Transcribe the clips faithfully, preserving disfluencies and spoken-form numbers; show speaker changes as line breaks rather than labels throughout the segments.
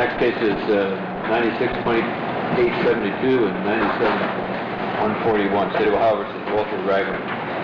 next case is uh, ninety-six point eight seventy-two and ninety-seven one forty-one, State of Ohio versus Walter Ragland.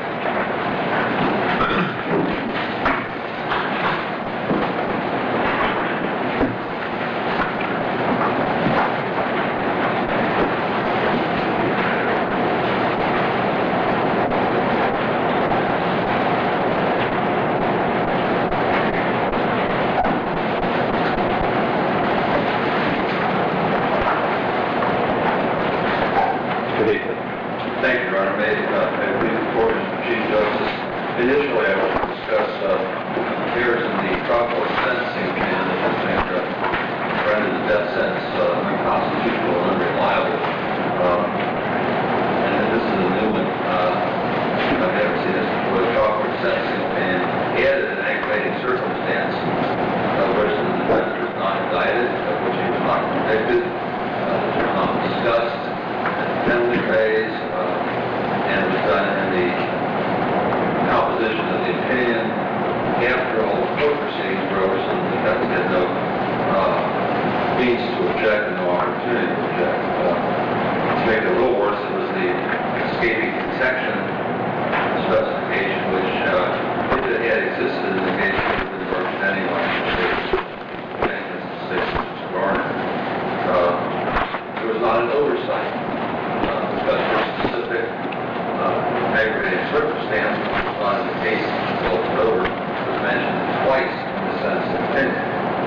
Thank you, Your Honor. May, uh, may it please the Court, Mister Chief Justice. Initially, I want to discuss uh, errors in the trial court sentencing plan that has been uh, rendered the death sentence uh, unconstitutional and unreliable. Um, and this is a new one. Uh, I've never seen this before. The trial court sentencing plan added an aggravating circumstance uh, which the defendant was not indicted, of which he was not convicted, uh, which was not discussed. Penalty phase, uh, and it was done in the opposition of the opinion after all the court proceedings were over, so the defense had no uh, means to object and no opportunity to object. Uh, to make it a little worse, it was the escaping detection specification, which, uh, if it had existed in the case, would have been worked anyway. Uh, there was not an oversight. But for specific uh, aggravating circumstance, on the case called over, was mentioned twice in the sentencing opinion.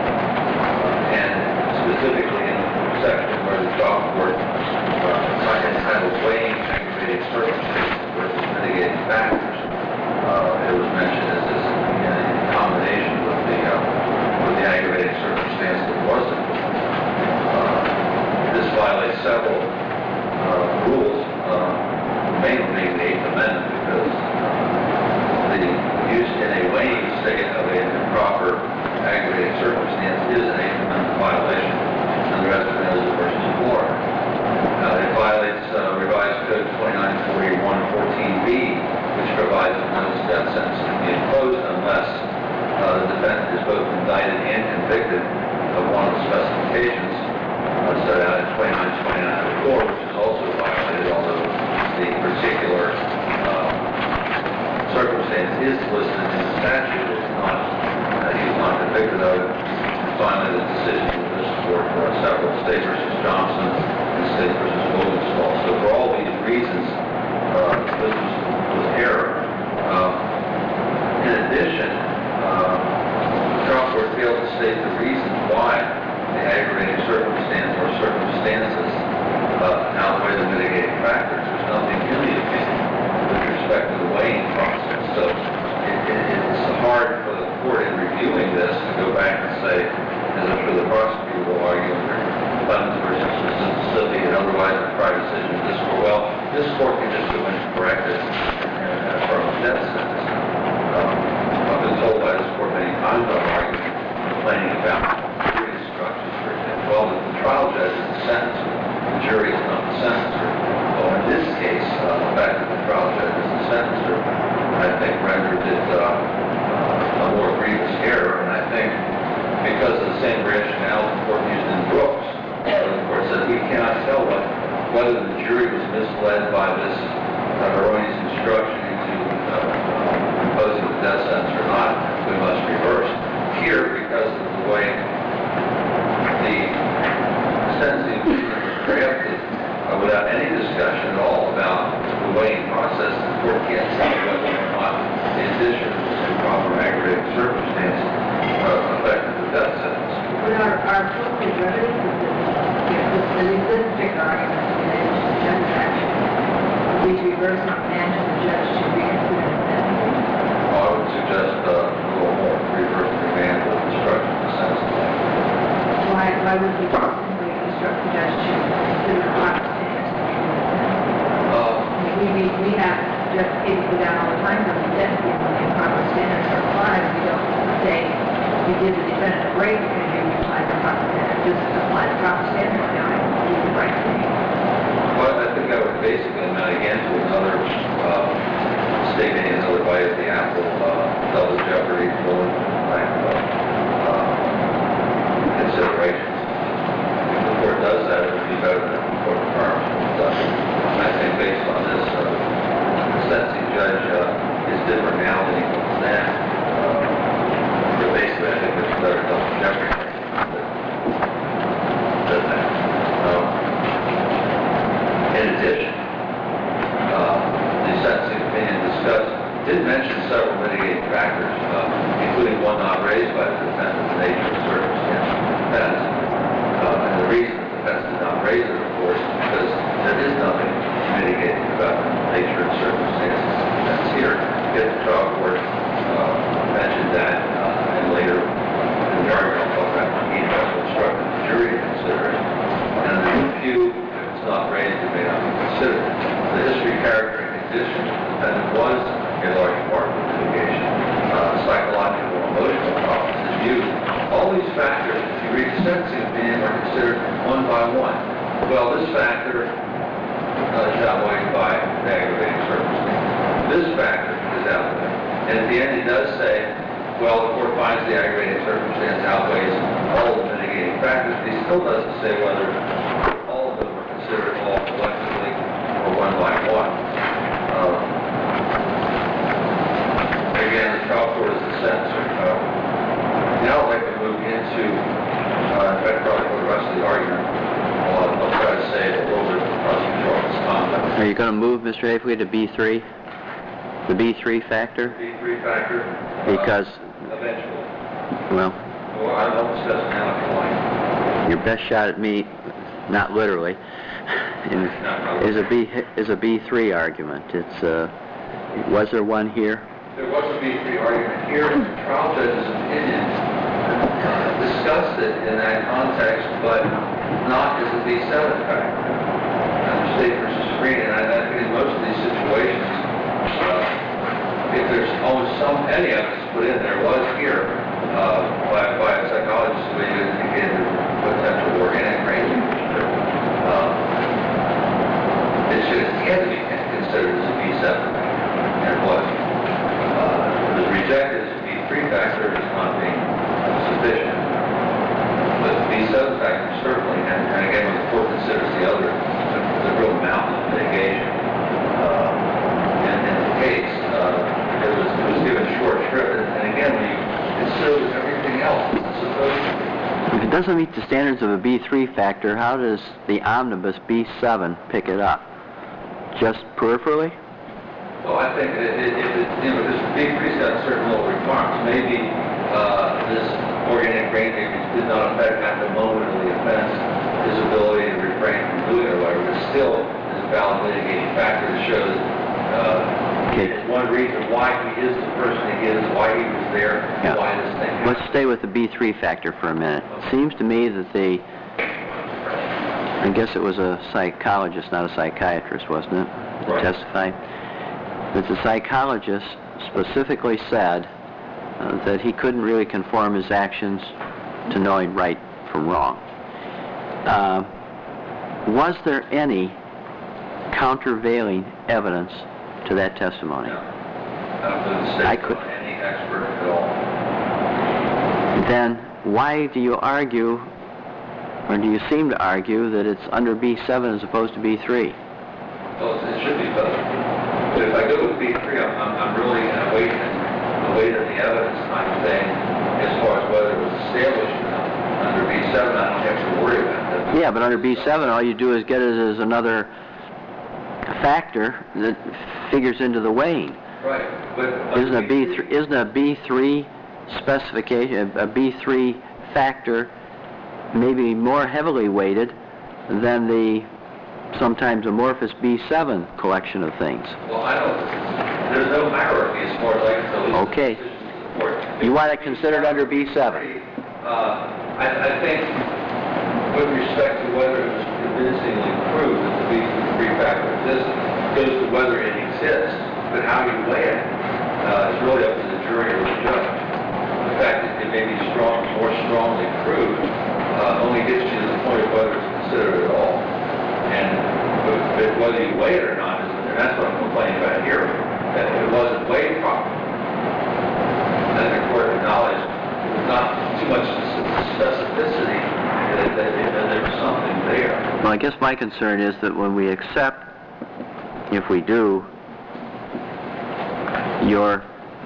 Uh, and specifically in the section where the trial court uh, entitled weighing aggravating circumstances versus mitigating factors, uh, it was mentioned as this in, in combination with the, uh, with the aggravating circumstance that wasn't. Uh, this violates several Uh, rules, uh, mainly the Eighth Amendment, because uh, the use in a weighing state of an improper aggravating circumstance is an Eighth Amendment violation under Espinoza versus Florida. Uh, it violates uh, revised code twenty-nine forty-one fourteen B, which provides that no death sentence can be imposed unless uh, the defendant is both indicted and convicted of one of the specifications uh, set out in twenty-nine twenty-nine oh four, which is also violated, although the particular uh, circumstance is listed in the statute. It's not, uh, he was not convicted of it. And finally, the decision of this court for several, State versus Johnson and State versus Williamsville. So for all these reasons, uh, this was, was error. Uh, in addition, uh, the trial court failed to state the reasons why the aggravating circumstance or circumstances uh, outweigh the mitigating factors. There's nothing in the opinion with respect to the weighing process. So it, it, it's hard for the court in reviewing this to go back and say, as I'm sure the prosecutor will argue under Clemens versus Mississippi and otherwise the prior decision of this court, well, this court can just go in and correct it and affirm a death sentence. Um, I've been told by this court many times I'm arguing, complaining about well, the trial judge is the sentencer, the jury is not the sentencer. Well, in this case, uh, the fact that the trial judge is the sentencer, I think rendered it uh, uh, a more grievous error. And I think because of the same rationale the court used in Brooks, uh, the court said we cannot tell what, whether the jury was misled by this uh, erroneous instruction into uh, imposing the death sentence or not. We must reverse. Here, because of the way the sentencing was drafted uh, without any discussion at all about the weighing process, the court can't say whether or not the addition of this improper aggravating circumstance uh, affected the death sentence.
But our, our appropriate remedy for this, if this particular argument is in the judge's action, would be to reverse and remand to the judge to reconsider the sentencing?
Well, I would suggest uh, a little more reverse and remand with instruction of the sentencing.
Why, why would we just simply instruct the judge to consider the proper standards?
Uh,
we, we, we have just cases go down all the time from the sentencing when the proper standards are applied. We don't say we give the defendant a break because you apply the proper standards. Just apply the proper standards now and do the right thing.
Well, I think I would basically amount again to another uh, statement in another way of the apple, uh, double jeopardy, full uh, considerations. by the defendant the nature of circumstance of the defense. Uh, and the reason the defense did not raise it, of course, is because there is nothing mitigating about the nature and circumstances of the defense here. Yet the trial court uh, mentioned that, uh, and later in the argument I'll talk about he also instructed the jury to consider it. And in the view, if it's not raised, it may not be considered. The history, character, and condition of the defendant was a large part of the litigation. Uh, psychological, emotional problems is used. All these factors, if you read the sentencing opinion, are considered one by one. Well, this factor uh, is outweighed by the aggravating circumstance. This factor is outweighed. And at the end, he does say, well, the court finds the aggravating circumstance outweighs all the mitigating factors, but he still doesn't say whether all of them are considered all collectively or one by one. Um, again, the trial court is the sentencer. Uh, now I'd like to move into, uh, in fact, probably for the rest of the argument, I'll, I'll try to say a little bit of prosecutorial misconduct.
Are you going to move, Mister Hafley, to B three? The B three factor?
B three factor?
Because,
Uh, eventually.
well,
Well, I don't discuss it now if you like.
your best shot at me, not literally, is a B is a B three argument. It's uh, was there one here?
There was a B three argument here. The trial judge's opinion uh, discussed it in that context, but not as a B seven factor. Under State versus Green, and I, I think in most of these situations, uh, if there's almost some any evidence put in, there was here uh, by, by a psychologist who indicated potential organic range. Uh, it should it had to be considered as a B seven factor, and it was. Uh, it was rejected as a B three factor as not being sufficient. But the B seven factor certainly, and, and again, when the court considers the other, the, the real mountain of mitigation uh, in, in the case, uh, it, was, it was given short shrift. And, and again, when you consider everything else it's supposed to be.
If it doesn't meet the standards of a B three factor, how does the omnibus B seven pick it up? Just peripherally?
Well, I think that it, it, it, you know, this B three's got certain little requirements. Maybe uh, this organic brain damage did not affect at the moment of the offense his ability to refrain from doing it or whatever, but still is a valid mitigating factor that shows uh,
Okay.
it's one reason why he is the person he is, why he was there,
Yeah.
why this thing happened.
Let's stay with the B three factor for a minute. It seems to me that the, I guess it was a psychologist, not a psychiatrist, wasn't it, that
Right.
testified? That the psychologist specifically said uh, that he couldn't really conform his actions to knowing right from wrong. Uh, was there any countervailing evidence to that testimony?
No. I don't believe the
I
state's
could-
not any expert at all.
Then why do you argue, or do you seem to argue, that it's under B seven as opposed to B three?
Well, it should be both. But if I go with B three, I'm, I'm, I'm really going to wait and the weight of the evidence kind of thing as far as whether it was established or not. Under B seven, I don't have to worry about that.
Yeah, but under B seven, all you do is get it as another factor that figures into the weighing.
Right. But
Isn't a B three, isn't a B three specification, a B three factor maybe more heavily weighted than the sometimes amorphous B seven collection of things?
Well, I don't, there's no hierarchy as far as I can tell.
Okay. You want it considered under B seven?
Uh, I, I think with respect to whether it was convincingly proved that the B three factor exists, goes to whether it exists, but how you weigh it uh, is really up to the jury or the judge. The fact that it may be strong, more strongly proved uh, only gets you to the point of whether it's considered at all. And but, but whether you weigh it or not, is, and that's what I'm complaining about here, that it wasn't weighed properly. And the court acknowledged not too much specificity that, that, that there was something there.
Well, I guess my concern is that when we accept, if we do, your,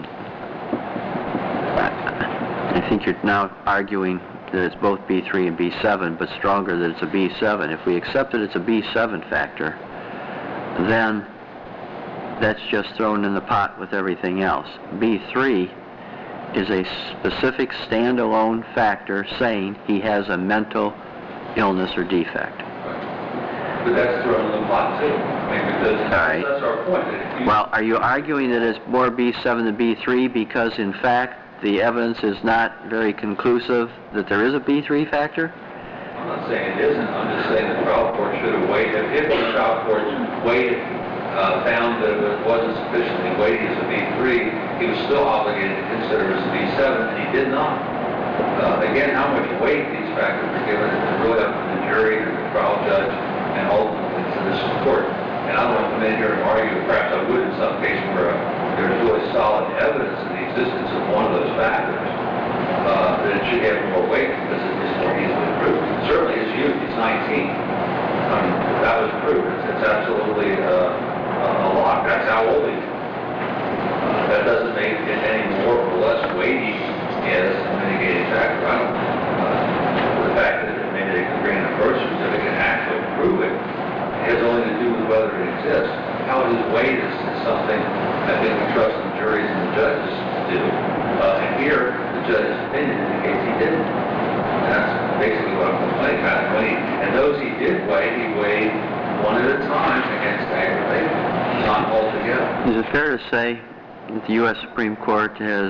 I think you're now arguing that it's both B three and B seven, but stronger that it's a B seven. If we accept that it's a B seven factor, then that's just thrown in the pot with everything else. B three is a specific standalone factor saying he has a mental illness or defect.
But that's thrown in the pot too. I mean, because
right.
that's our point. That if you-
Well, are you arguing that it's more B seven than B three because, in fact, the evidence is not very conclusive that there is a B three factor?
I'm not saying it isn't. I'm just saying the trial court should have waited. If the trial court waited, uh, found that it wasn't sufficiently weighty as a B three, he was still obligated to consider it as a B seven, and he did not. Uh, again, how much weight these factors are given is really up to the jury and the trial judge and ultimately to this court. And I don't want to come in here and argue, perhaps I would in some cases where uh, there's really solid evidence of the existence of one of those factors, uh, that it should have more weight because it is more easily proved. Certainly his youth, he's nineteen. I mean, that was proven. It's, it's absolutely uh, a lock. That's how old he is. Uh, that doesn't make it any more or less weighty as a mitigating factor. I don't, uh, the fact that maybe they could bring in a birth certificate and actually prove it has only to do with whether it exists. How it is weighed is, is something I think we trust the juries and the judges to do. Uh, and here, the judge's opinion indicates he didn't. And that's basically what I'm complaining about. When he, and those he did weigh, he weighed one at a time against aggravation, not altogether.
Is it fair to say that the U S Supreme Court has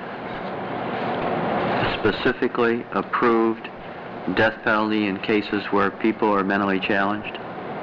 specifically approved death penalty in cases where people are mentally challenged?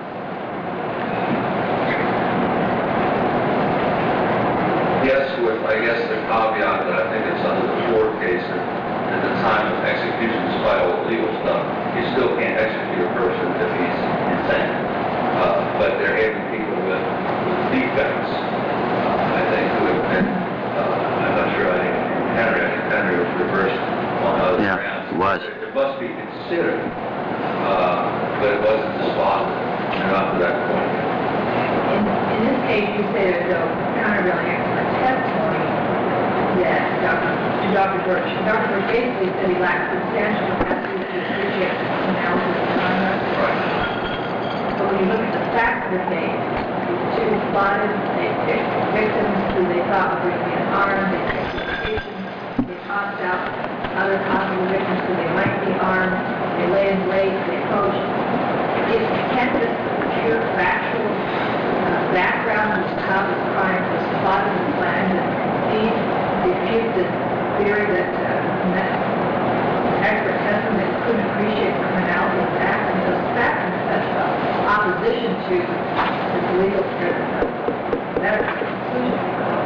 Yes, with, I guess, the caveat that I think it's under the Ford case that at the time of execution, despite all the legal stuff, you still can't execute a person if he's insane. Uh, but there have been people with, with defects, uh, I think, who have been, uh, I'm not sure, I think Henry, I think Henry was reversed on other
Yeah,
grounds.
it was.
It, it must be considered, uh, but it wasn't dispositive. You're not to that point yet.
In, in this case, you say there's no countervailing expert testimony that Doctor to Doctor Birch. Doctor Birch basically said he lacked substantial capacity to appreciate analysis of conduct.
Right.
But when you look at the facts of the case, two spotted they picked victims who they thought were being armed, they picked locations, they tossed out other possible victims who they might be armed, they lay in wait, they approached. If you can't just pure factual uh, background of how this crime was plotted and planned, and these refute the theory that uh, expert testimony that couldn't appreciate the criminality of the act, and those facts and such uh, opposition to the legal uh, medical conclusion.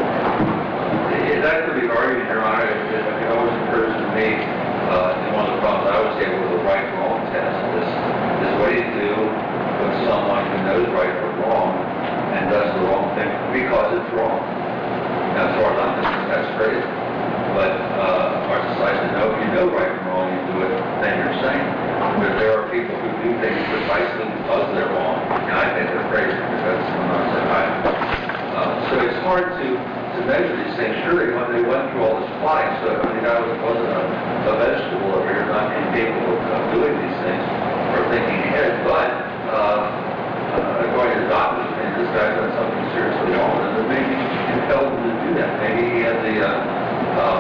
Yeah, that could be argued, Your Honor. It, it, it always occurs to me, uh, and one of the problems I always say with the right-wrong test is, is what do you do with someone who knows right from wrong and does the wrong thing because it's wrong? Now, as far as I'm concerned, that's crazy. But uh, our society says, no, if you know right from wrong, you do it, then you're sane. But there are people who do things precisely because they're wrong, and I think they're crazy because I'm not psychiatrist. Uh, so it's hard to to measure these things. Surely when they went through all this plotting, so I mean, I was, wasn't a, a vegetable over here, not incapable of doing these things or thinking ahead, but uh, uh, according to the doctor's opinion, this guy's done something seriously wrong, and it maybe compelled him to do that. Maybe he had the, uh, um,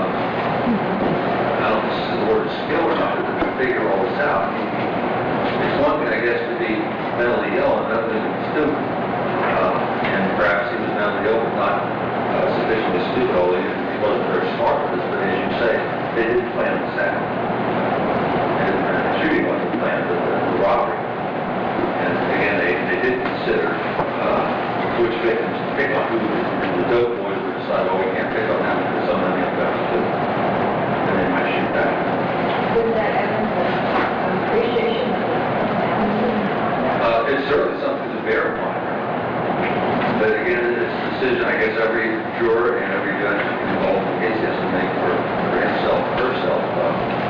I don't know if this is the word skill or not, but to figure all this out. He, he, it's one thing, I guess, to be mentally ill and another thing to be stupid. Uh, and perhaps he was mentally ill, but not Uh, sufficiently stupid, although he wasn't very smart with this, but as you say, they didn't plan this out. And uh, the shooting wasn't planned, but the, the robbery. And again, they, they did consider uh, which victims to pick on. Who the dope boys would decide, oh, we can't pick on them because some of them have guns too. And they might shoot back.
With that evidence of appreciation of the
Uh, it's certainly something to bear upon. But again, it's a decision I guess every juror and every judge involved in the case has to make for, for himself, herself. Uh,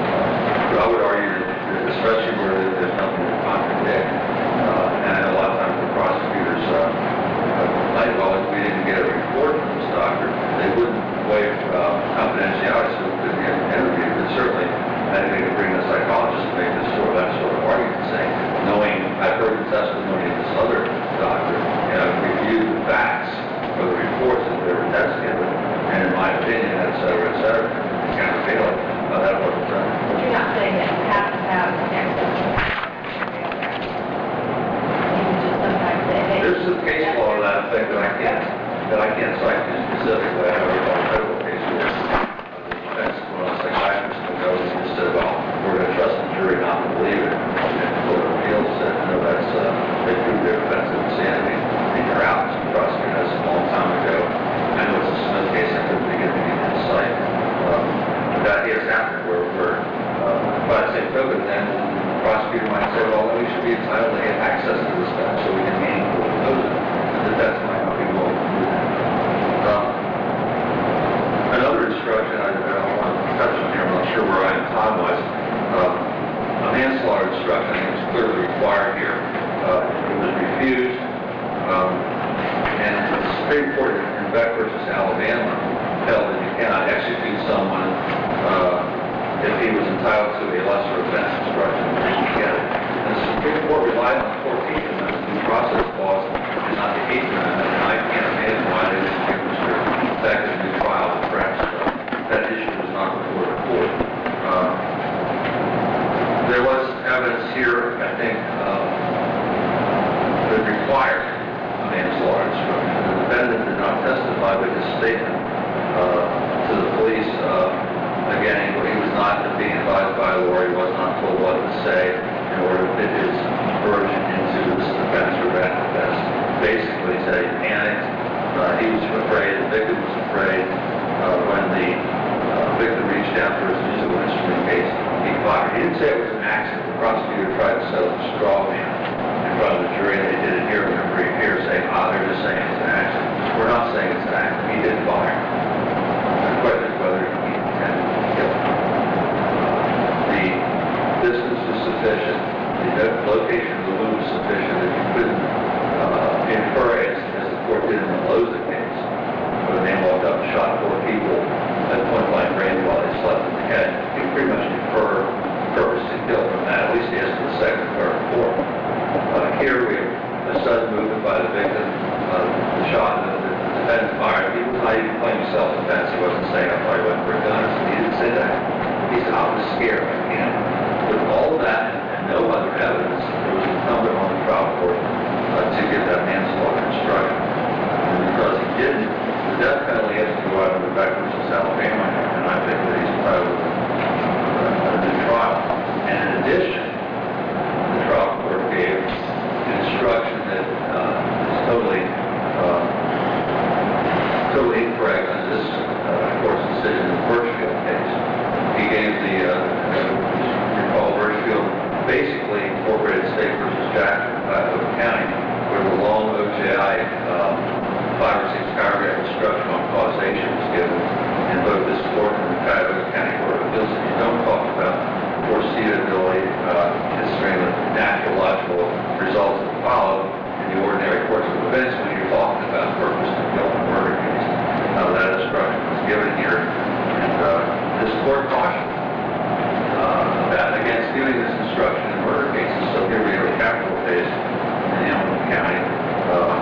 token, then the prosecutor might say, well, then we should be entitled to get access to this stuff so we can meaningfully oppose it. And the defense might not be willing to do that. Um, another instruction I, I don't want to touch on here, I'm not sure where I am time-wise. Um, a manslaughter instruction, I think, is clearly required here. Uh, it was refused. Um, and the Supreme Court in Beck versus Alabama held that you cannot execute someone uh, if he was entitled to a lesser offense instruction. You get it. And the Supreme Court relied on the fourteenth Amendment due process clause and not the eighth Amendment, and I can't imagine why they didn't give Mister Beck a new trial in France. That issue was not before the court. Uh, there was evidence here, I think, uh, that required a manslaughter instruction. The defendant did not testify with his statement uh, to the police. Uh, again, he was not being advised by a lawyer. He was not told what to say in order to fit his version into this defense or that defense. Basically, he said he panicked. Uh, he was afraid. The victim was afraid. Uh, when the uh, victim reached out for his musical instrument case, he fired. He didn't say it was an accident. The prosecutor tried to set up a straw man in front of the jury, and they did it here in a brief here, saying, ah, they're just saying it's an accident. We're not saying it's an accident. He didn't fire. The question is whether he intended to kill him. The distance was sufficient. The location of the wound was sufficient that you couldn't uh, infer, as, as the court did in the Loza case, where the man walked up and shot four people at point blank range while they slept in the head. You pretty much infer purpose to kill from that, at least as to the second, third, and fourth. Uh, here we have a sudden movement by the victim, uh, the shot that the defendant fired. He was not even claiming self-defense. He wasn't saying, I thought he went for a gun. He didn't say that. He said, I was scared. I can't. With all of that and no other evidence, it was incumbent on the trial court uh, to give that manslaughter instruction. And because he didn't, the death penalty has to go out of the Beck versus Alabama, and I think that he's entitled to a new trial. And in addition, the trial court gave an instruction that uh, is totally, uh, totally incorrect on this uh, court's decision in the Birchfield case. He gave the, uh, recall Birchfield basically incorporated State versus Jackson in Cuyahoga County, where the long O J I um, five or six paragraph instruction on causation was given in both this court and the Cuyahoga County Court of Appeals. If you don't talk about foreseeability, uh, considering the natural logical results that follow in the ordinary course of events when you're talking about purpose to kill in a murder case. Uh, that instruction was given here, and uh, this court cautioned uh, that against giving this instruction in murder cases. So here we have a capital case in Hamilton County, uh,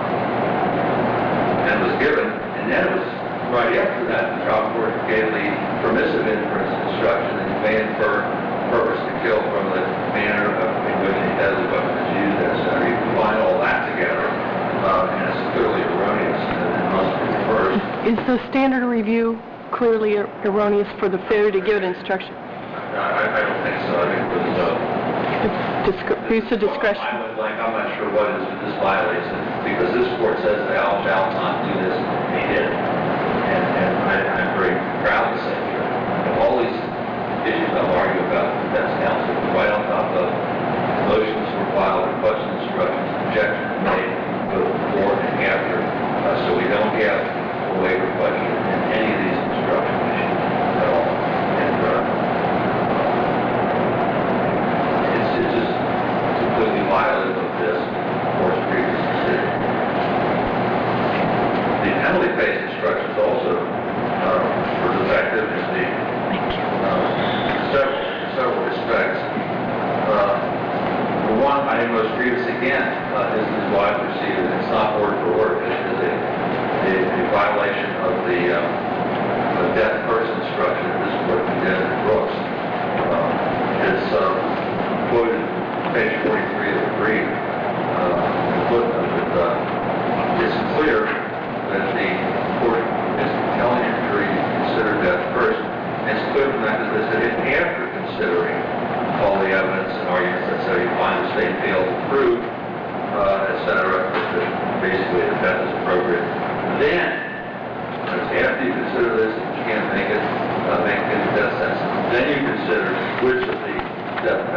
and it was given, and then it was right after that the trial court gave the permissive inference instruction that you may infer purpose to kill from the manner of in which a deadly weapon is used, et cetera. You combine all that together, uh, and it's clearly erroneous and it must be reversed.
Is the standard of review clearly er- erroneous for the failure to give an instruction?
I, I don't think so. I think it was uh,
It's disc- abuse of discretion.
I would like, I'm not sure what is this violates it, because this court says thou shalt not do this, and he did. And, and I, I'm very proud to say that all these issues I'm arguing about with the defense counsel were right on top of motions were filed, requested instructions, objections made both before and after, uh, so we don't have a waiver question in any of these instruction issues at all. And uh, it's, it's just completely violative of this court's previous decision. The penalty phase instructions also uh, were defective in the uh, several, several respects. Uh, the one I think most grievous again uh, is, is what I perceive, and it's not word for word, it is a, a, a violation of the uh, death person instruction that this court condemned in Brooks. Uh, it's uh, quoted page forty-three of the brief, uh, footnote, that uh, it's clear that the court is telling the jury to consider death first. And it's clear from that that they said after considering all the evidence and arguments that say you find the state failed to prove, uh, et cetera, that basically the death is appropriate. Then, after you consider this, you can't make it uh, make any death sentence. Then you consider which of the death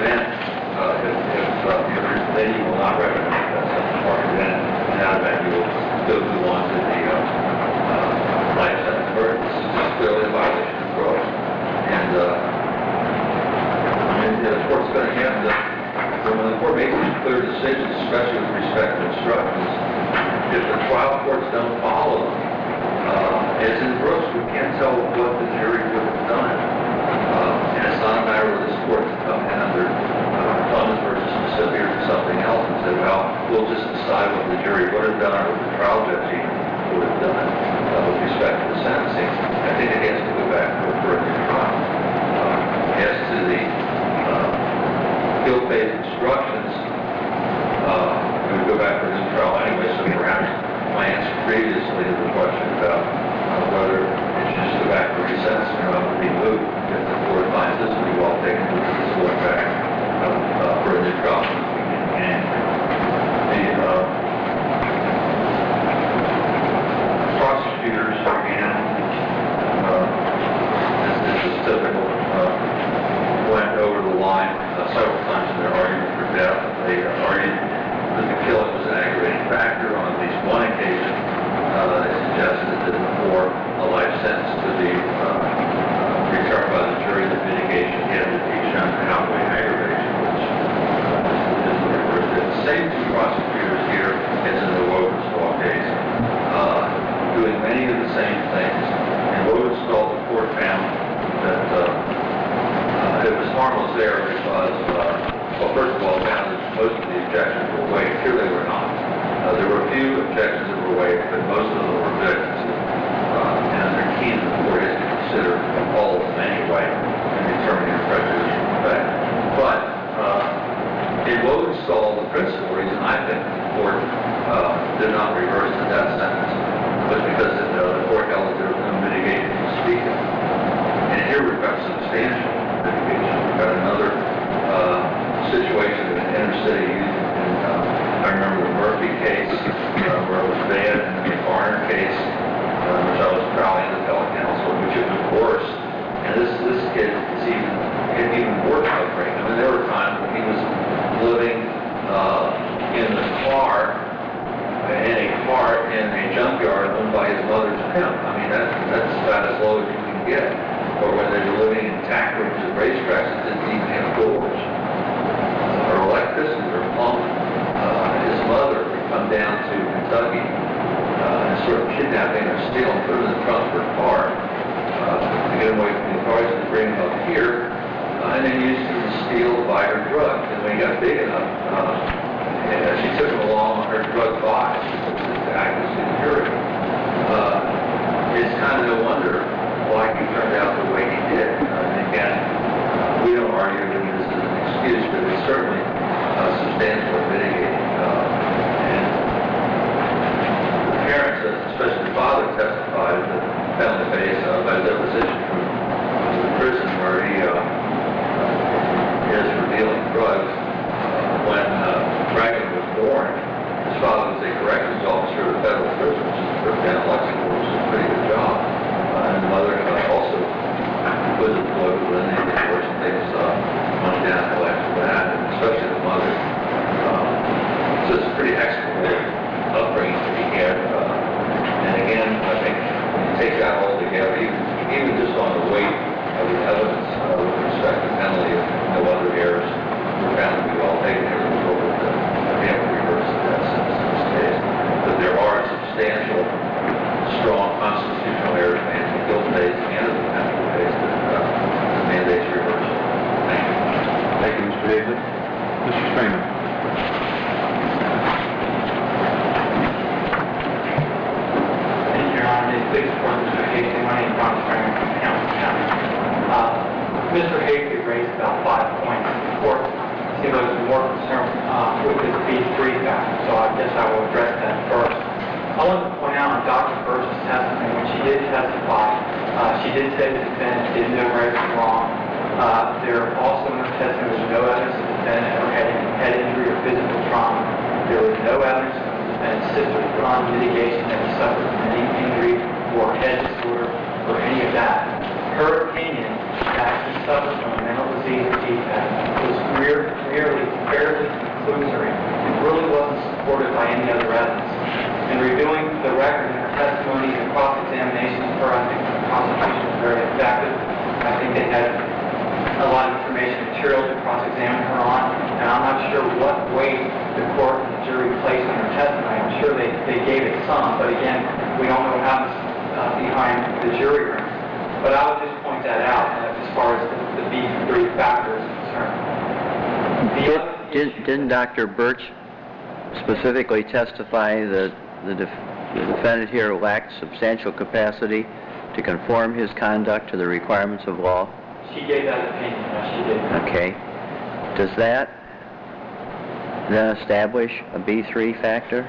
event, uh, if, if, uh, if then you will not recommend that such a park event, in that event, you will still move on to the, uh, uh, life sentence verdict. This is clearly a violation of drugs. And, uh, I mean, the court's going to have to, when the court makes these clear decisions, especially with respect to instructions, if the trial courts don't follow them, uh, as in Brooks, we can't tell what the jury would have done. Uh, and it's not a matter of this court to come in under uh, Thomas versus Mississippi or something else and say, well, we'll just decide what the jury would have done or what the trial judge even would have done uh, with respect to the sentencing. I think it has to go back to a further trial. Uh, as to the uh, guilt-based instructions, uh, we would go back to a new trial anyway, so perhaps my answer previously to the question about uh, whether it should just go back for resentencing or not would be moved if the court finds this to be well taken, which is going back uh, uh, for a new trial. And the uh, prosecutors, again, uh, this, this is typical, uh, went over the line uh, several times in their argument for death. They argued that the killing was an aggravating factor. On at least one occasion, uh, they suggested that before a life sentence could be uh, uh, returned by the jury, the mitigation had to be shown to outweigh aggravation, which uh, is the reverse. The same two prosecutors here as in the Wodenstall case, uh, doing many of the same things. In Wodenstall, the court found that uh, uh, it was harmless error because, uh, well, first of all, it found that most of the objections were waived. Here they were not. Uh, there were a few objections that were waived, but most of them were objections. Uh, and they're key to the court is to consider all of them anyway in determining the prejudicial effect. But uh, in Wodenstall, the principal reason I think the court uh, did not reverse the death sentence was because it, uh, the court held that there was no mitigation to speak of. And here we've got substantial mitigation. We've got another uh, situation of an inner city youth. And, uh, I remember the Murphy case uh, where it was bad, and the Garner case, uh, which I was proud to tell counsel, which it was worse. And this this kid is even it's even more heartbreaking. I mean, there were times when he was living uh, in the car, in a car in a junkyard owned by his mother's pimp. I mean, that's that's about as low as you can get. Or when they were living in tack rooms at racetracks that didn't even have doors, or electricity, or plumbing. Uh, his mother would come down to Kentucky uh, and sort of kidnapping or stealing, put him in the trunk of her car uh, to get him away from the authorities and bring him up here, uh, and then used him to steal, buy her drugs. And when he got big enough, uh, and she took him along on her drug buy to act as security. Uh, it's kind of no wonder why he turned out the way he did. Uh, and again, we don't argue that this is an excuse, but it's certainly uh, substantially mitigating. Uh, and the parents, especially the father, testified at the family base uh, by deposition from the prison where he uh, is for dealing drugs. Uh, when uh, Dragon was born, his father was a corrections officer at the federal prison, which is down in Lexington, which is a pretty good job. Uh, and the mother uh, also was employed with Lindy, of course, and takes uh, money down the life for that, and especially the mother. Um, so it's a pretty excellent upbringing that he had. Uh, and again, I think when you take that all together, even, even just on the weight of the evidence uh, with respect to penalty of no other errors, were found to be well taken. There was over the we have to reverse the death sentence in this case. But there are substantial, strong constitutional errors made in the guilt phase and in the penalty phase that uh, mandates reversal. Thank you.
Thank you, Mister David. Mister Springman.
Thank you, Your Honor. Please support Mister Hasty. My name is Ron Springman from Council County. Uh, Mister Hasty raised about five points. The court seems like he's more concerned uh, with his B three factor, so I guess I will address that first. I want to point out in Doctor Birch's testimony, when she did testify, uh, she did say the defendant did know right from wrong. Uh, there also in her testimony was no evidence the defendant ever had any head injury or physical trauma. There was no evidence that the defendant's sister put on mitigation that he suffered from any injury or head disorder or any of that. Her opinion that he suffered from a mental disease or defect was merely mere- merely fairly conclusory. It really wasn't supported by any other evidence. In reviewing the record and her testimony and cross-examination of her, I think the prosecution was very effective. I think they had a lot of information material to cross-examine her on, and I'm not sure what weight the court and the jury placed on her testimony. I'm sure they, they gave it some, but again, we don't know what happens uh, behind the jury room. But I would just point that out uh, as far as the, the B three factor is concerned. The
Did,
other
did,
issue-
didn't Doctor Birch specifically testify that the, def, the defendant here lacked substantial capacity to conform his conduct to the requirements of law?
She gave that opinion, yes, she did.
Okay. Does that then establish a B three factor?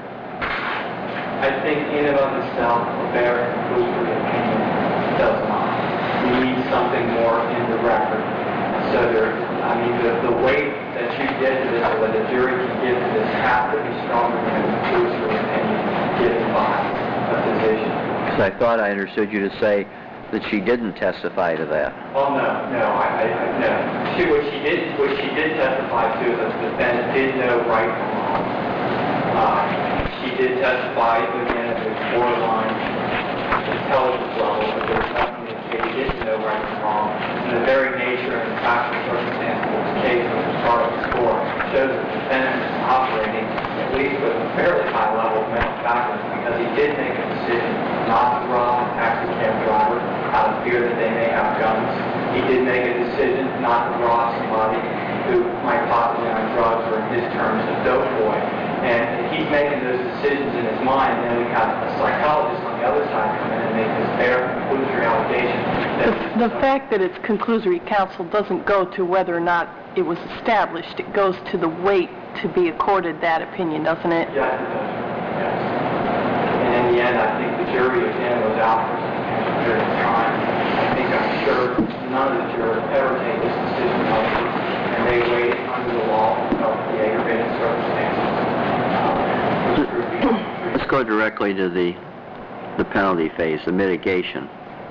I think in and of itself, a bare conclusory opinion does not. We need something more in the record. So there, I mean, the, the weight that you give to this, or that the jury can give to this, has to be stronger than a conclusory opinion given by a physician.
Because I thought I understood you to say that she didn't testify to that.
Oh, no, no, I, I, I- no. She, what she did, what she did testify to is that the defendant did know right from wrong. Uh, she did testify, again, at the borderline intelligence level, but there was nothing that she didn't know right from wrong. And the very nature and the factual circumstances of the case with the start of the score shows that the defendant is operating at least with a fairly high level of mental faculty, because he did make a decision not to rob a taxi cab driver out of fear that they may have guns. He did make a decision not to rob somebody who might possibly on drugs, or in his terms, a dope boy. And he's making those decisions in his mind, and then we have a psychologist on the other side come in and make this bare conclusory allegation. that-
The, the fact that it's conclusory, counsel, doesn't go to whether or not it was established. It goes to the weight to be accorded that opinion, doesn't it?
Yes, it does. Yes. And in the end, I think the jury again was out for a substantial period of time. I think I'm sure none of the jurors ever take this decision lightly, and they waited under the law of the aggravated circumstances. Uh, which proved to be-
Let's go directly to the, the penalty phase, the mitigation.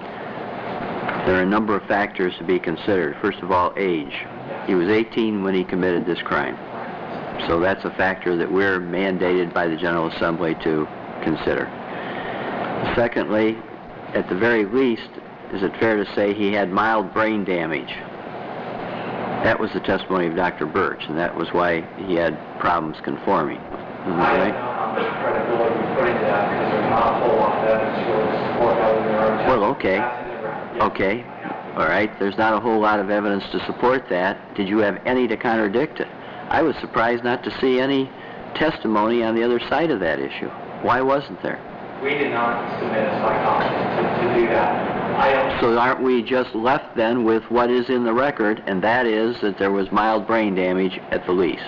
There are a number of factors to be considered. First of all, age. He was eighteen when he committed this crime. So that's a factor that we're mandated by the General Assembly to consider. Secondly, at the very least, is it fair to say he had mild brain damage? That was the testimony of Doctor Birch, and that was why he had problems conforming. Isn't that
I don't
right?
know how much credibility we put into that, because there's not a whole lot of evidence for the support other than our own
Well, okay.
That's in the record. Yes.
Okay. All right. There's not a whole lot of evidence to support that. Did you have any to contradict it? I was surprised not to see any testimony on the other side of that issue. Why wasn't there?
We did not submit a psychologist to, to do that. I don't
So aren't we just left then with what is in the record, and that is that there was mild brain damage at the least?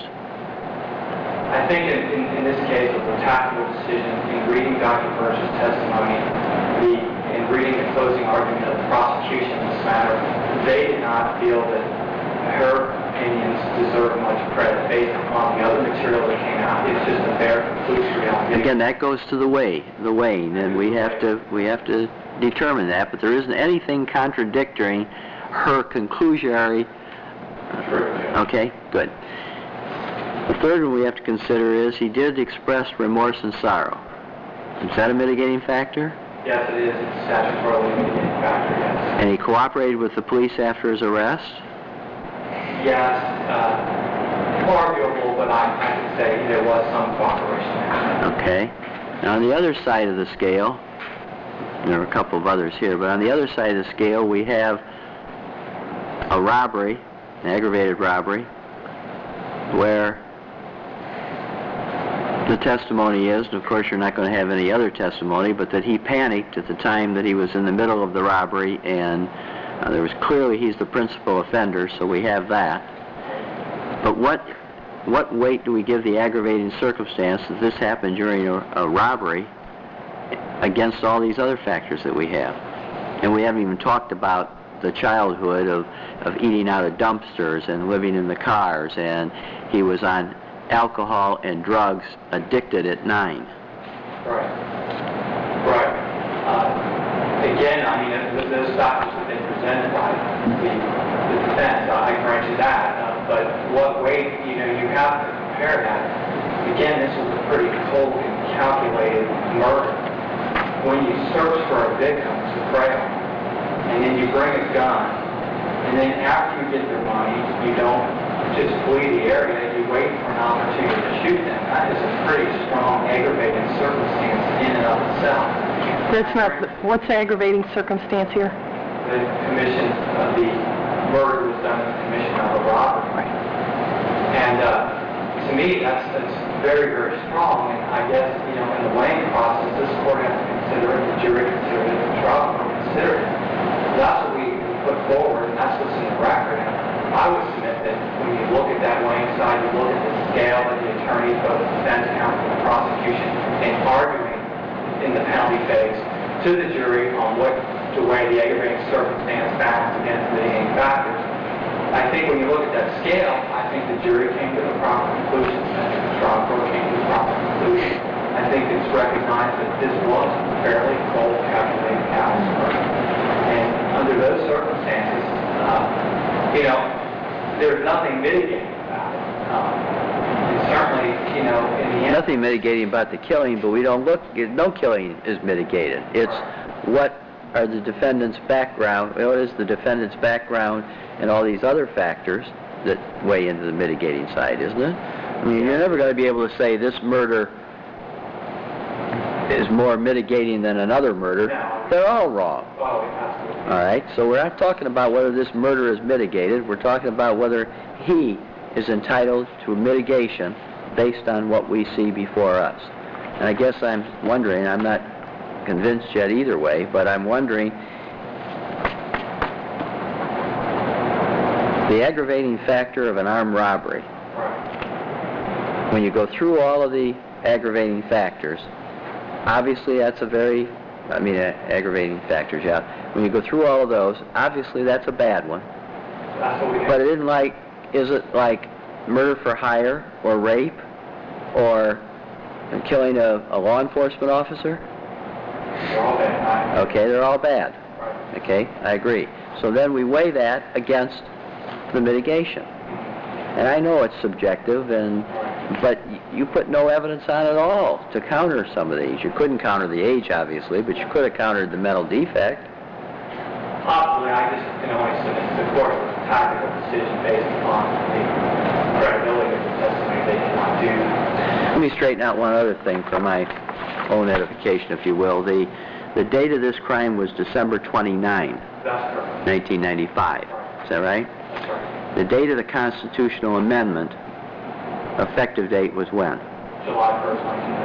I think in, in, in this case, it was a tactical decision in reading Doctor Birch's testimony, the, in reading the closing argument of the prosecution in this matter. They did not feel that her opinions deserve much credit based upon the other material that came out. It's just a bare conclusory allegation.
Again, that goes to the weigh, the weighing, and we have to we have to determine that. But there isn't anything contradicting her conclusionary.
True.
Okay, good. The third one we have to consider is he did express remorse and sorrow. Is that a mitigating factor?
Yes, it is. It's a statutorily mitigating factor, yes.
And he cooperated with the police after his arrest?
Yes, uh, arguable, but I, I could say there was some cooperation.
Okay. Now, on the other side of the scale, there are a couple of others here, but on the other side of the scale, we have a robbery, an aggravated robbery, where the testimony is, and of course you're not going to have any other testimony, but that he panicked at the time that he was in the middle of the robbery, and uh, there was clearly he's the principal offender, so we have that. But what what weight do we give the aggravating circumstance that this happened during a, a robbery against all these other factors that we have? And we haven't even talked about the childhood of, of eating out of dumpsters and living in the cars, and he was on alcohol and drugs addicted at nine.
Right. Right. Uh, again, I mean, th- those factors have been presented by the, the defense. I grant you that. Uh, but but what weight, you know, you have to compare that. Again, this was a pretty cold and calculated murder. When you search for a victim to prey on, and then you bring a gun, and then after you get their money, you don't just flee the area, you wait for an opportunity to shoot them. That is a pretty strong aggravating circumstance in and of itself.
That's not, the- what's the aggravating circumstance here?
The commission of the murder was done in the commission of a robbery. And uh, to me, that's, that's very, very strong. And I guess, you know, in the weighing process, this court has to consider it, the jury considered it, the trial court considered it. That's what we put forward, and that's what's in the record. And I would submit that when you look at that weighing side, you look at the scale that the attorneys, both the defense counsel and the prosecution, and arguing in the penalty phase to the jury on what to weigh the aggravating circumstance balance against mitigating factors. I think when you look at that scale, I think the jury came to the proper conclusion, and the trial court came to the proper conclusion. I think it's recognized that this was a fairly cold, calculated callous murder. And under those circumstances, uh, you know, there's nothing mitigating about it. Um, and certainly, you know, in the end...
Nothing mitigating about the killing, but we don't look, no killing is mitigated. It's what are the defendant's background, what is the defendant's background and all these other factors that weigh into the mitigating side, isn't it? I mean, you're never going to be able to say this murder is more mitigating than another murder.
No.
They're all wrong.
Oh, absolutely.
All right, so we're not talking about whether this murder is mitigated. We're talking about whether he is entitled to mitigation based on what we see before us. And I guess I'm wondering, I'm not convinced yet either way, but I'm wondering, the aggravating factor of an armed robbery,
Right.
when you go through all of the aggravating factors, obviously that's a very, I mean, uh, aggravating factors, yeah. When you go through all of those, obviously that's a bad one.
That's what we
But it isn't like, is it like murder for hire or rape or killing a, a law enforcement officer?
They're all bad.
Okay, they're all bad.
Right.
Okay, I agree. So then we weigh that against the mitigation. And I know it's subjective, and but y- you put no evidence on at all to counter some of these. You couldn't counter the age, obviously, but you could have countered the mental defect.
Possibly, I just can only submit to the court with a tactical decision based upon the credibility of the testimony they did not do.
Let me straighten out one other thing for my own edification, if you will. The the date of this crime was December twenty-ninth,
That's correct.
nineteen ninety-five. Is that right?
That's right.
The date of the constitutional amendment, effective date was when?
July first, nineteen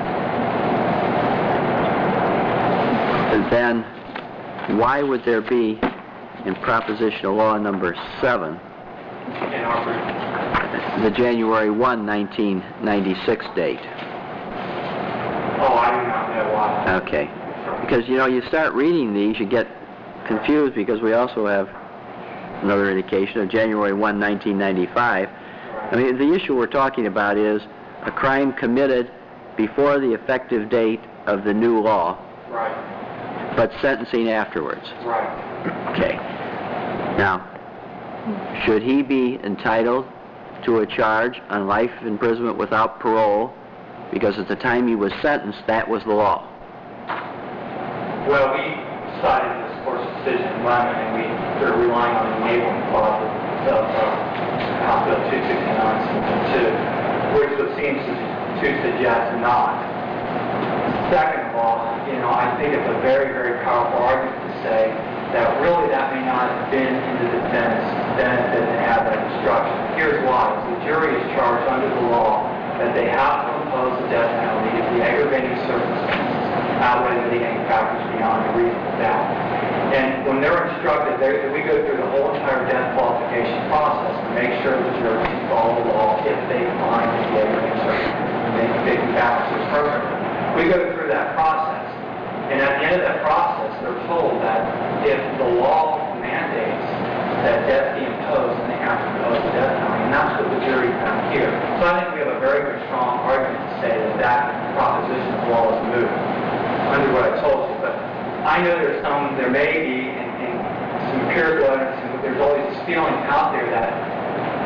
ninety-six.
And then, why would there be, in propositional law number seven,
In our brief.
the January first, nineteen ninety-six date?
Oh, I do not know why.
Okay. Because, you know, you start reading these, you get confused because we also have another indication of January first, nineteen ninety-five. I mean, the issue we're talking about is a crime committed before the effective date of the new law,
Right.
but sentencing afterwards.
Right.
Okay. Now, should he be entitled to a charge on life imprisonment without parole? Because at the time he was sentenced, that was the law.
Well, we cited this court's decision in Lemon, and we are relying on the enabling clause of uh, House Bill two sixty-nine, Section two, which would seem to, to suggest not. Second of all, you know, I think it's a very, very powerful argument to say that really that may not have been in the defendant's benefit to have that instruction. Here's why. The jury is charged under the law that they have to impose the death penalty if the aggravating circumstances outweigh the mitigating factors beyond a reasonable doubt. And when they're instructed, they, we go through the whole entire death qualification process to make sure the jury can follow the law if they find that the aggravating circumstances mitigating factors are perfect. We go through that process, and at the end of that process, they're told that if the law mandates that death be imposed, then they have to impose the death penalty, and that's what the jury found here. So I think we have a very, very strong argument to say that that proposition of law is moved under what I told you. But I know there's some, there may be, and, and some empirical evidence, and there's always this feeling out there that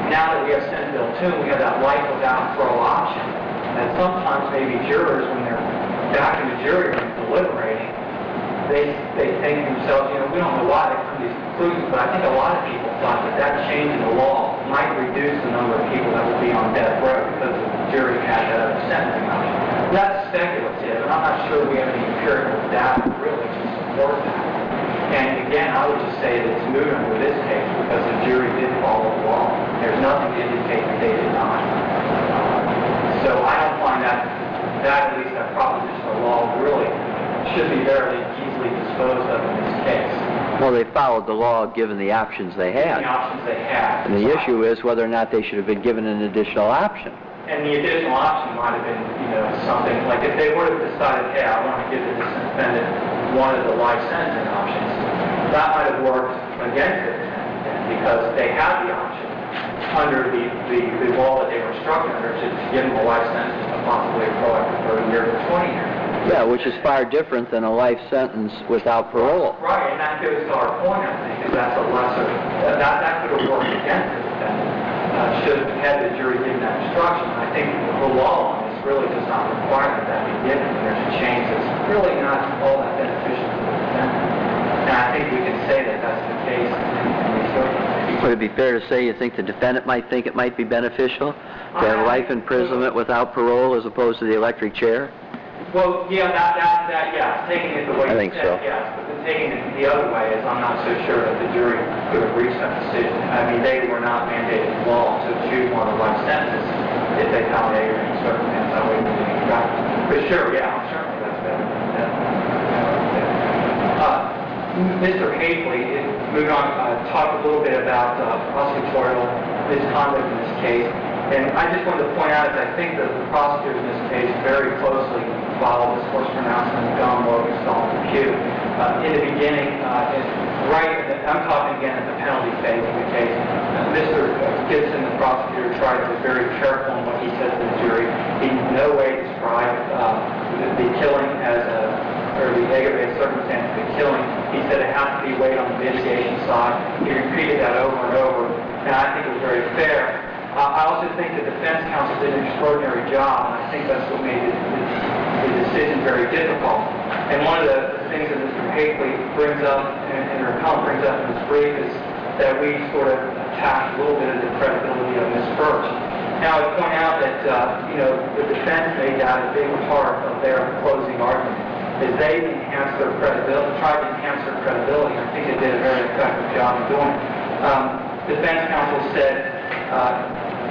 Now that we have Senate Bill two, we have that life without parole option. And sometimes maybe jurors, when they're back in the jury room deliberating, they, they think to themselves, you know, we don't know why they come to these conclusions, but I think a lot of people thought that that change in the law might reduce the number of people that will be on death row because the jury had that other sentencing option. That's speculative, and I'm not sure we have any empirical data really to support that. And again, I would just say that it's moot under this case because the jury did follow the law. There's nothing to indicate that they did not. So I don't find that, that at least that proposition of law really should be very easily disposed of in this case.
Well, they followed the law given the options they had.
The options they had.
And the issue is whether or not they should have been given an additional option.
And the additional option might have been, you know, something, like if they would have decided, hey, I want to give the defendant one of the life sentencing options, that might have worked against it because they had the option under the, the, the law that they were instructed under to give them a life sentence and possibly a parole after thirty years or twenty years.
Yeah, which is far different than a life sentence without parole.
Right, and that goes to our point, I think, is that's a lesser, that, that could have worked against the defendant. Uh, should have had the jury given that instruction. I think the law on this really does not require that that be given. There's a change that's really not all that beneficial to the defendant. And I think we can say that that's the case in these circumstances.
Would it be fair to say you think the defendant might think it might be beneficial to have life imprisonment without parole as opposed to the electric chair?
Well, yeah, that, that, that, yeah, taking it the way
I
you
think
said,
so.
yes, but then taking it the other way is I'm not so sure that the jury could have reached that decision. I mean, they were not mandated in law to choose one of the life sentences if they found a circumstance that way. But sure, yeah, certainly that's better. Uh, Mister Hafley, moving on, uh, talked a little bit about uh, prosecutorial misconduct in this case. And I just wanted to point out, as I think that the prosecutors in this case very closely followed this court's pronouncement of Gum, Lowenthal, and Pugh. Uh, in the beginning, uh, it, right, I'm talking again at the penalty phase of the case, uh, Mister Gibson, the prosecutor, tried to be very careful in what he said to the jury. He in no way described uh, the, the killing as a, or the aggravated circumstance of the killing. He said it has to be weighed on the mitigation side. He repeated that over and over, and I think it was very fair. Uh, I also think the defense counsel did an extraordinary job, and I think that's what made the, the, the decision very difficult. And one of the, the things that Mister Hafley brings up, and, and her appellant brings up in this brief, is that we sort of attacked a little bit of the credibility of Miz Birch. Now, I would point out that, uh, you know, the defense made that a big part of their closing argument, is they enhanced their credibility, tried to enhance their credibility, and I think they did a very effective job of doing it. Um, defense counsel said, uh,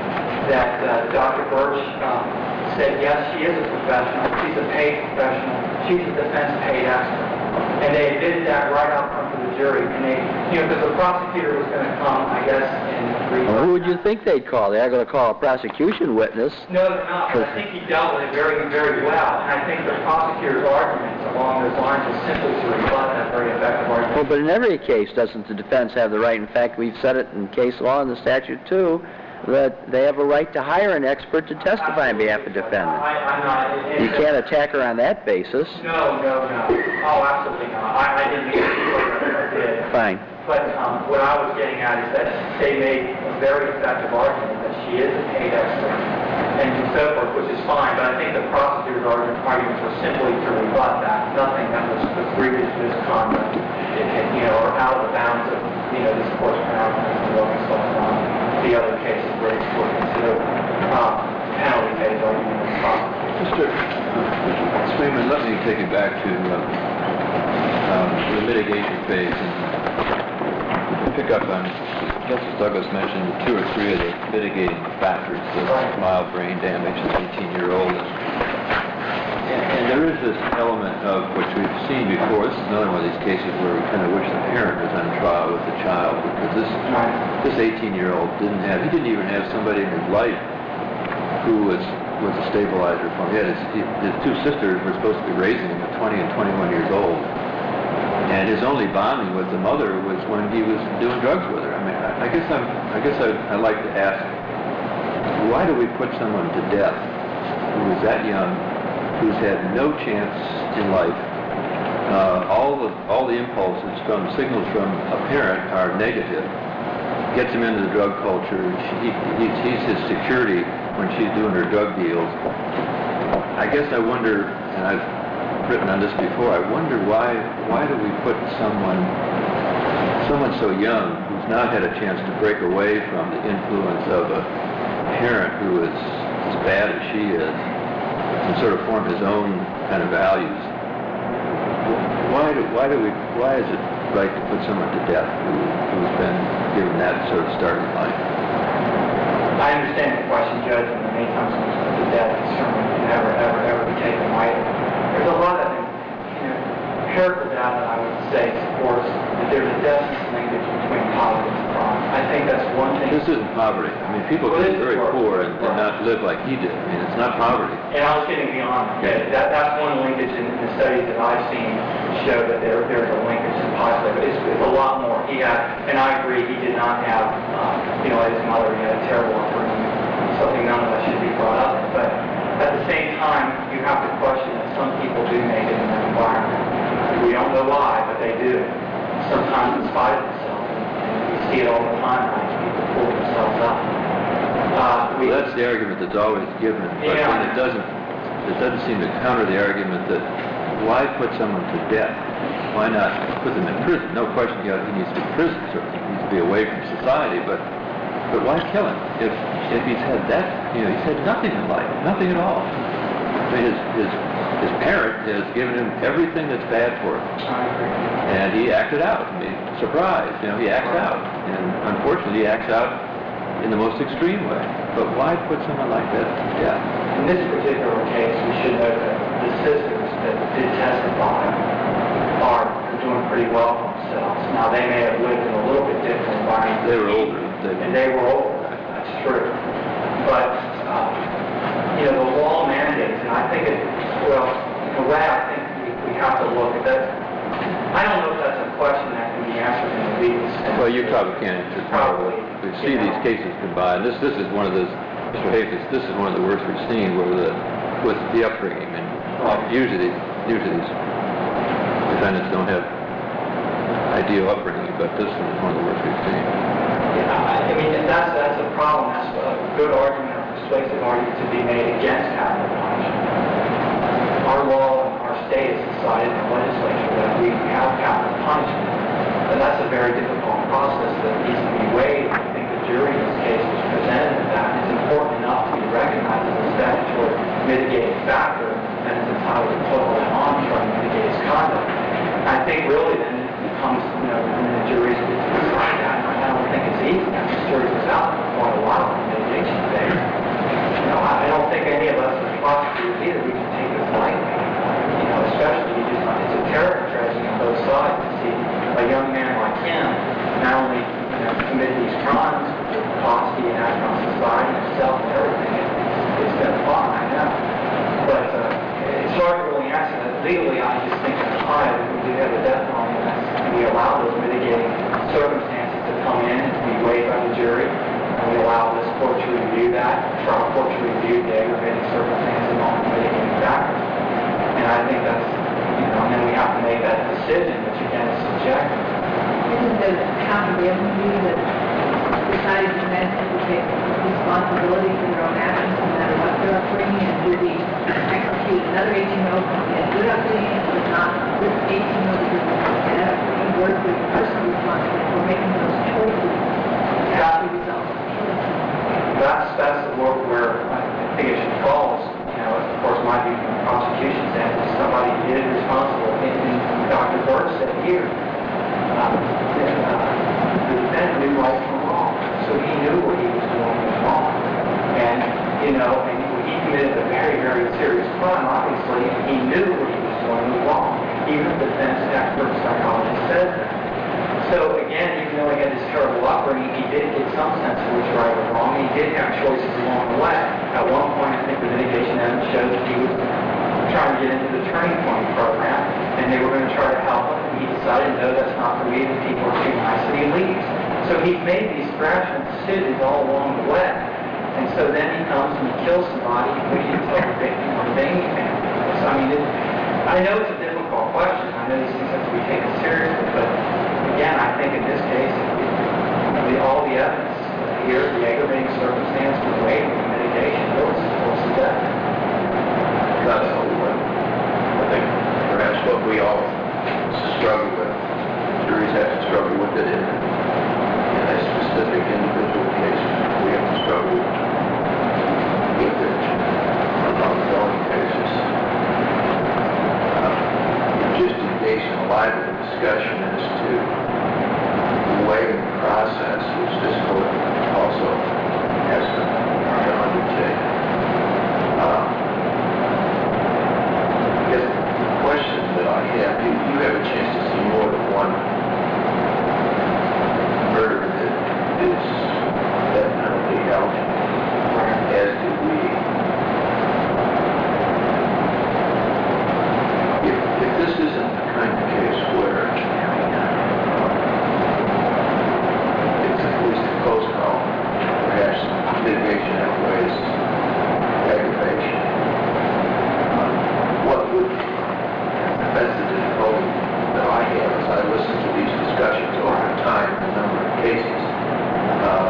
that uh, Doctor Birch um, said, yes, she is a professional, she's a paid professional, she's a defense paid expert. And they admitted that right out front to the jury. And they, you know, because the prosecutor was going to come, I guess, and read.
Well, who would you think they'd call? They're going to call a prosecution witness.
No, they're not, but I think he dealt with it very, very well. And I think the prosecutor's arguments along those lines was simply to rebut that very effective argument.
Well, but in every case, doesn't the defense have the right? In fact, we've said it in case law and the statute, too, that they have a right to hire an expert to testify on behalf of the defendant.
I, I'm not. And
You can't attack her on that basis.
No, no, no. Oh, absolutely not. I, I didn't mean to that I did.
Fine.
But um, what I was getting at is that they made a very effective argument that she is a paid expert and so forth, which is fine. But I think the prosecutor's argument, arguments were simply to rebut that. Nothing that was egregious misconduct, you know, or out of the bounds of, you know, this court's pronouncement and Lowenthal on the other cases where it's were considered uh, penalty phase argument as prosecutor.
Mister Freeman, let me take it back to uh, um, the mitigation phase and pick up on Justice Douglas mentioned two or three of the mitigating factors, the mild brain damage, the eighteen-year-old. And, and there is this element of which we've seen before. This is another one of these cases where we kind of wish the parent was on trial with the child, because this this eighteen-year-old didn't have, he didn't even have somebody in his life who was was a stabilizer for him. He had his, he, his two sisters were supposed to be raising him at twenty and twenty-one years old. And his only bonding with the mother was when he was doing drugs with her. I mean, I, I guess I'm, I guess I, I'd like to ask, why do we put someone to death who is that young, who's had no chance in life? Uh, all the all the impulses from signals from a parent are negative, gets him into the drug culture. She, he, he's his security when she's doing her drug deals. I guess I wonder, and I've written on this before, I wonder why why do we put someone someone so young who's not had a chance to break away from the influence of a parent who is as bad as she is and sort of form his own kind of values. Why do why do we why is it right to put someone to death who, who's been given that sort of start in life?
I understand the question, Judge, and the many times when put to death is certainly never, ever, ever be taken lightly. There's a lot of, you know, paired with that, I would say, supports that there's a definite linkage between poverty and crime. I think that's one thing.
This isn't poverty. I mean, people
Well,
can be
this is
very
poor.
poor and, and not live like he did. I mean, it's not poverty.
And I was getting beyond that. that that's one linkage in the studies that I've seen show that there, there's a linkage in poverty, but it's, it's a lot more. He had, and I agree, he did not have, uh, you know, like his mother, he had a terrible upbringing, something none of us should be brought up in. But at the same time, you have to question that some people do make it in that environment. We don't know why, but they do. Sometimes in spite of themselves. And we see it all the time, right? People pull themselves up. Uh, we,
Well, that's the argument that's always given, but
Yeah.
then it doesn't, it doesn't seem to counter the argument that why put someone to death? Why not put them in prison? No question, yeah, he needs to be in prison, certainly. He needs to be away from society, but but why kill him? If if he's had that, you know, he's had nothing in life, nothing at all. I mean, his his his parent has given him everything that's bad for him,
I agree.
and he acted out. I mean, surprise, you know, he acts out, and unfortunately, he acts out in the most extreme way. But why put someone like that to death?
In this particular case, we should note that the sisters that did testify are doing pretty well for themselves. Now, they may have lived in a little bit different environment.
They were older. They-
And they were older, that's true. But, uh, you know, the law mandates, and I think it, well, in a way, I think we, we have to look at that. I don't know if that's a question that can be answered in a legal sense.
Well, you probably can't. It's
Probably.
We see
you know.
these cases combined. This this is one of those, Mister Hayes, this is one of the worst we've seen where the, with the upbringing. And
Right.
usually, usually these defendants don't have ideal upbringing, but this one is one of the worst we've seen.
Yeah, I I mean, and that's, that's a problem. That's a good argument, or persuasive argument to be made against capital punishment. Our law and our state has decided in the legislature that we have capital punishment. And that's a very difficult process that needs to be weighed. I think the jury in this case was presented with that. It's important enough to be recognized as a statutory mitigating factor, and it's entitled to put all that on to try to mitigate his conduct. I think really then it becomes, you know, when the jury's to decide that. I don't think it's easy. The jury was out for quite a while in the mitigation phase. You know, I I don't think any of us as prosecutors either, we can take this lightly. You know, especially, you just, it's a terrible tragedy on both sides to see a young man like him not only, you know, commit these crimes, cost the impact on society, himself, and everything. It, it's been fun, I know. But uh, it's hard to really answer that. Legally, I just think it's high that we do have a death penalty, and that's, we allow those mitigating circumstances to come in and to be weighed by the jury. And we allow this court to review that, trial court to review the aggravating circumstances and all the mitigating factors. And I think that's, you know, and then we have to make that decision, which again is subjective.
Isn't there accountability that deciding to men to take responsibility for their own actions, no matter what their upbringing, and do the execute another eighteen-year-old and good upbringing, but not this eighteen-year-old because they have to work with the person responsible for making those choices that actually result in killing.
That's, that's the work where I think it should fall. You know, of course, my view from the prosecution standpoint, if somebody is responsible, and and Doctor Burke said here, uh, that, uh, the defendant knew right from wrong, so he knew what he was doing was wrong. And, you know, and he committed a very, very serious crime, obviously, and he knew what he was doing was wrong. Even the defense expert psychologist says that. So again, even though he had this terrible upbringing, he did get some sense of which right or wrong. He did have choices along the way. At one point, I think the mitigation evidence showed that he was trying to get into the turning point program, and they were going to try to help him. And he decided, no, that's not for me. The people are too nice, and he leaves. So he's made these rational decisions all along the way. And so then he comes and he kills somebody, and we didn't tell the victim or the Bainey family. So I mean, it, I know it's a difficult question. I know these things have to be taken seriously, but again, I think in this case, the, all the evidence here, the aggravating circumstance, the weight, the mitigation, really supports the death.
Not the only one. I think perhaps what we all struggle with, juries have to struggle with it in, in a specific individual case. We have to struggle with it on ongoing basis. Uh, just engage in a lively discussion as to the weighing process which this court also has to undertake. Uh, I guess the question that I have, you, you have a chance to see more than one murder that is death penalty eligible, as do we. If, if this isn't the kind of case where it's at least a close call, perhaps mitigation outweighs aggravation, uh, what would that's the difficulty that I have as I listen to these discussions over time in a number of cases. Uh,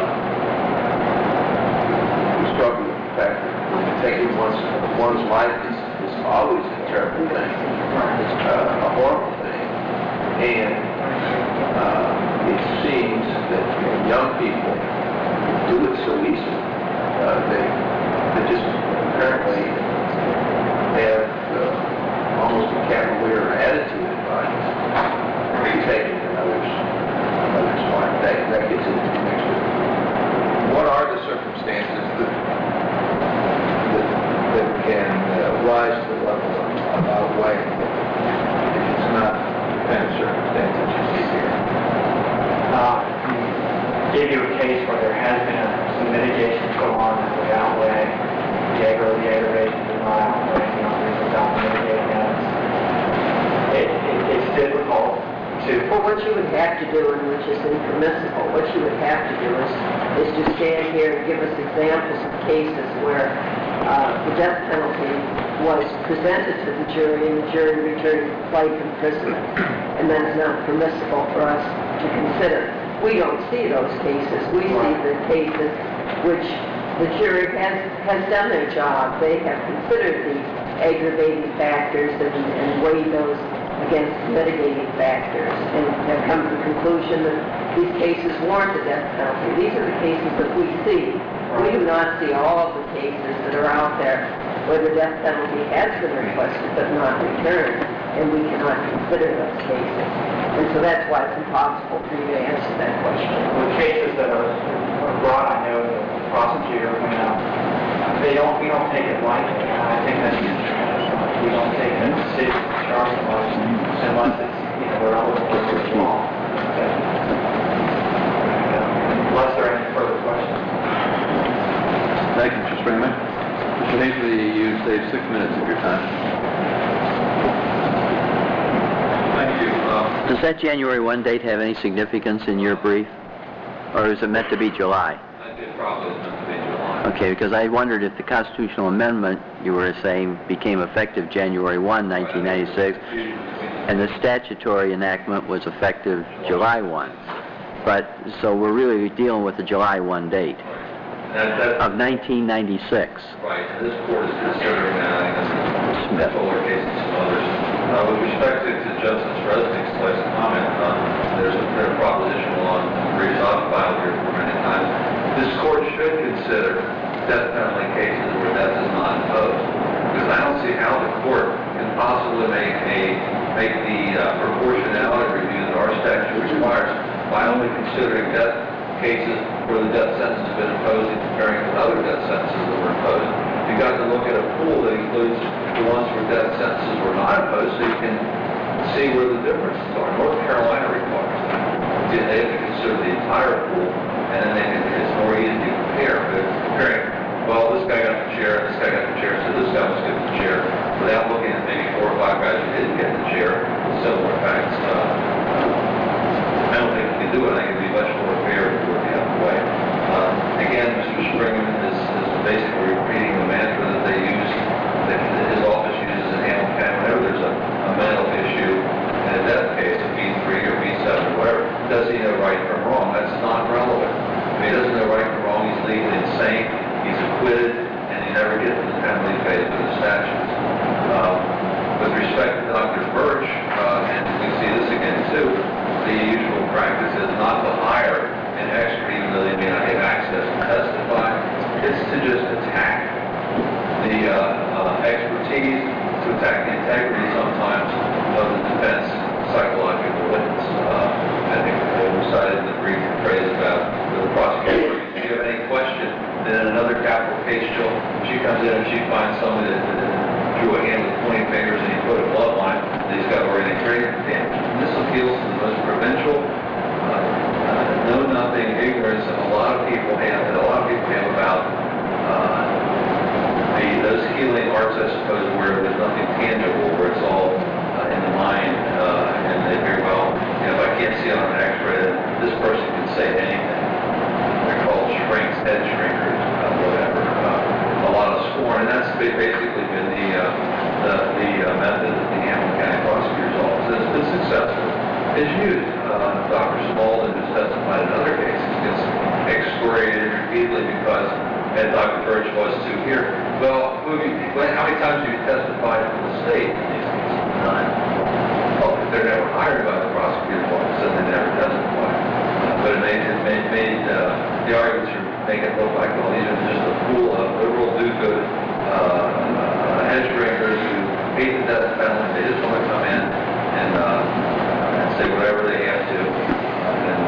we struggle with the fact that taking one's, one's life is, is always a terrible thing. It's uh, a horrible thing. And uh, it seems that young people do it so easily. Uh, they, they just apparently have uh, almost a cavalier attitude about taking another's, another's life. That, that gets into the picture. What are the circumstances that, that, that can uh, rise to the level of, of outweighing if it's not the kind of circumstances you see here?
Uh, give you a case where there has been a, some mitigation go on that would outweigh the aggravation, the aggravation does not outweigh the unreasonable doubt mitigating evidence. It, it, it's difficult to...
Well, what you would have to do, and which is impermissible, what you would have to do is, is to stand here and give us examples of cases where uh, the death penalty was presented to the jury and the jury returned life imprisonment, and that's not permissible for us to consider. We don't see those cases. We see the cases which the jury has, has done their job. They have considered the aggravating factors and, and weighed those against mitigating factors and have come to the conclusion that these cases warrant the death penalty. These are the cases that we see. We do not see all of the cases that are out there where the death penalty has been requested but not returned, and we cannot consider those cases. And so that's why it's impossible for you to answer that question.
The cases that are, are brought, I know the prosecutor pointed out, they don't, we don't take it lightly. I think that's we don't take it seriously, charge unless, unless it's, you know, they're relatively small. Okay. Unless there are any further questions.
Thank you, Mister Springman. Mister Hazley, you saved six minutes of your time.
Thank you. Uh,
Does that January first date have any significance in your brief? Or is it meant to be July?
I did probably meant to be July.
Okay, because I wondered if the constitutional amendment, you were saying, became effective January first, nineteen ninety-six, and the statutory enactment was effective July first. But, so we're really dealing with the July first date
That, that,
of nineteen ninety-six.
right, and this court is considering that, I guess, controller cases and others. Uh, with respect to, to Justice Resnick's last comment, uh, there's a fair proposition along the briefs I've filed here for many times. This court should consider death penalty cases where death is not imposed. Because I don't see how the court can possibly make a make the uh, proportionality review that our statute requires by only considering death cases where the death sentence has been imposed and comparing with other death sentences that were imposed. You've got to look at a pool that includes the ones where death sentences were not imposed so you can see where the differences are. North Carolina requires that. They have to consider the entire pool, and then they can, it's more easy to compare. But comparing, well, this guy got the chair, this guy got the chair, so this guy must get the chair, without looking at maybe four or five guys who didn't get the chair, similar facts. Uh, I don't think you can do it. I think it'd be much more fair to do it the other way. Uh, again, Mister Springman is, is basically repeating the mantra that they use, that his office uses in Hamilton County whenever there's a, a mental issue in a death case, a B three or B seven or whatever. Does he know right from wrong? That's not relevant. it's to just attack the uh, uh, expertise, to attack the integrity sometimes of the defense psychological witness. Uh, I think they cited in the brief phrase about the prosecutor, if you have any question, then in another capital case, she'll, she comes in and she finds somebody that, that drew a hand with twenty fingers and he put a glove on it, and he's got organic brain damage. And this appeals to the most provincial, uh, uh, know-nothing ignorance that a lot of people have, that a lot of people have about uh, the, those healing arts, I suppose, where there's nothing tangible, where it's all uh, in the mind, uh, and they very well, you know, if I can't see it on an x-ray, then this person can say anything. They're called shrinks, head shrinkers, uh, whatever. Uh, a lot of scorn, and that's ba- basically been the, uh, the, the uh, method that the Hamilton County Prosecutor's Office has been successful. It's used. Uh, Doctor Small, who's testified in other cases, gets excoriated repeatedly because, and Doctor Birch was too here. Well, who have you, when, how many times have you testified for the state in these cases? None. Well, if they're never hired by the prosecutor's office, then they never testify. Uh, but it made, it made, made uh, the arguments are make it look like, well, these are just a pool of liberal do-good uh, uh, hedge drinkers who hate the death penalty. They just want to come in and, uh, and say whatever they have to. And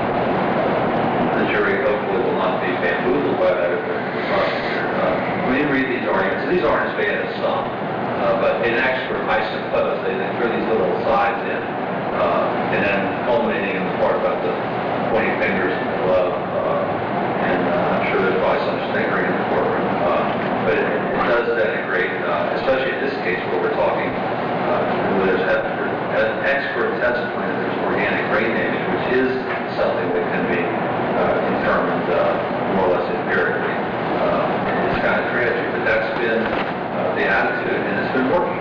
the jury hopefully will not be bamboozled by that if they're the prosecutor. Uh, when you read these arguments, these aren't as bad as some, uh, but in expert, I suppose, they, they throw these little sides in, uh, and then culminating in the part about the twenty fingers in the glove. Uh, and uh, I'm sure there's probably some snickering in the courtroom, uh, but it, it does denigrate, uh, especially in this case where we're talking, uh, where there's expert, expert testimony that there's organic brain damage, which is something that can be uh, determined uh, more or less empirically. Uh, it's kind of tragic, but that's been uh, the attitude, and it's been working.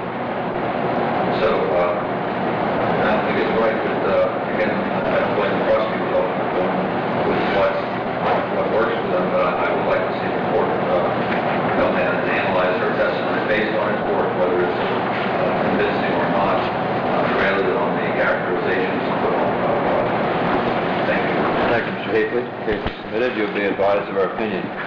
So uh, I don't think it's right, but uh, again, I don't blame the prosecutor's office for going with what's what works for them, but I, I would like to see the court uh, come in and analyze their testimony based on its work, whether it's uh, convincing or not, uh, rather than on the characterizations put on. Uh, thank you.
Thank you, Mister Hafley. Case is submitted. You'll be advised of our opinion.